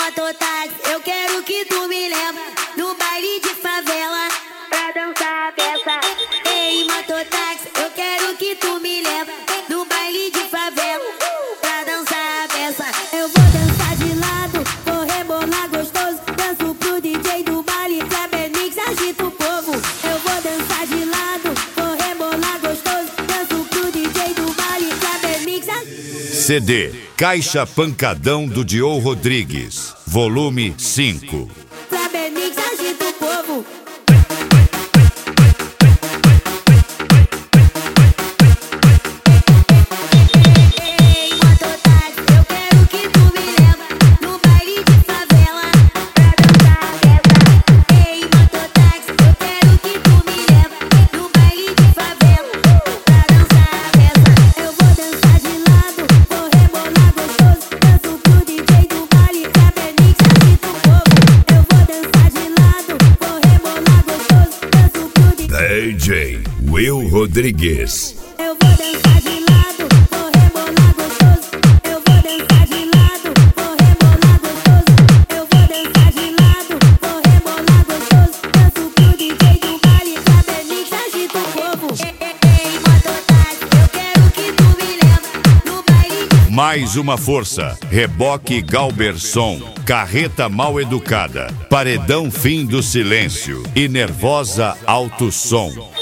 mototáxi, eu quero que tu me leva no baile de favela pra dançar a peça. Ei, mototáxi, eu quero que tu me leva no baile de favela pra dançar a peça. Eu vou dançar de lado, vou rebolar gostoso, danço pro DJ do baile, Kleber Mix agita o povo. Eu vou dançar de lado, vou rebolar gostoso, danço pro DJ do baile, Kleber Mix agita. CD Caixa Pancadão do Dio Rodrigues, volume 5. Kleber Mix agita o povo. Ei, mototáxi, eu quero que tu me leva no baile de favela pra dançar a peça. Ei, mototáxi, eu quero que tu me leva no baile de favela pra dançar a peça. Eu vou dançar de lado, vou rebolar gostoso, danço pro DJ do baile, Kleber Mix agita o povo. Eu vou dançar de lado, vou rebolar gostoso, danço pro DJ Will Rodrigues. Eu vou dançar de lado, vou rebolar gostoso. Eu vou dançar de lado, vou rebolar gostoso. Eu vou dançar de lado, vou rebolar gostoso. Danço pro DJ do baile, Kleber Mix agita o povo. Ei, mototáxi, eu quero que tu me leva no baile de... Mais uma força, Reboque Galberson, Carreta Mal Educada, Paredão Fim do Silêncio e Nervosa Alto Som.